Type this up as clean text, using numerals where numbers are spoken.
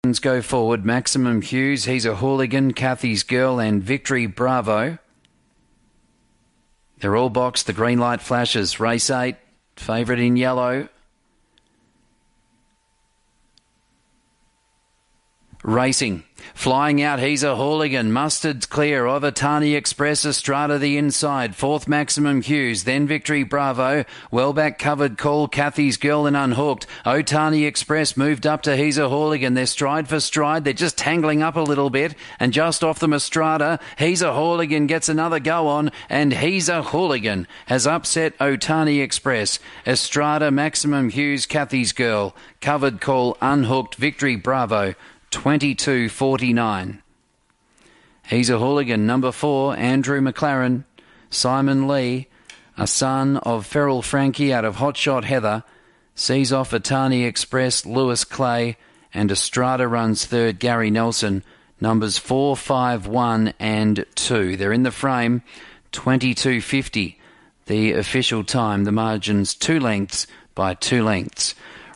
Go forward. Maximum Hughes, He's a Hooligan, Kathy's Girl and Victory Bravo. They're all boxed. The green light flashes. Race 8, favourite in yellow. Racing. Flying out, He's a Hooligan. Mustard's clear. Ovatani Express, Estrada the inside. Fourth, Maximum Hughes. Then Victory Bravo. Well back, Covered Call. Kathy's Girl and Unhooked. Otani Express moved up to He's a Hooligan. They're stride for stride. They're just tangling up a little bit. And just off them, Estrada. He's a Hooligan gets another go on. And He's a Hooligan has upset Otani Express. Estrada, Maximum Hughes, Kathy's Girl. Covered Call, Unhooked, Victory Bravo. 22.49. He's a Hooligan. Number 4, Andrew McLaren. Simon Lee, a son of Feral Frankie out of Hotshot Heather, sees off Otani Express, Lewis Clay, and Estrada runs third, Gary Nelson. Numbers 4, 5, 1 and 2. They're in the frame. 22.50. The official time. The margin's 2 lengths by 2 lengths.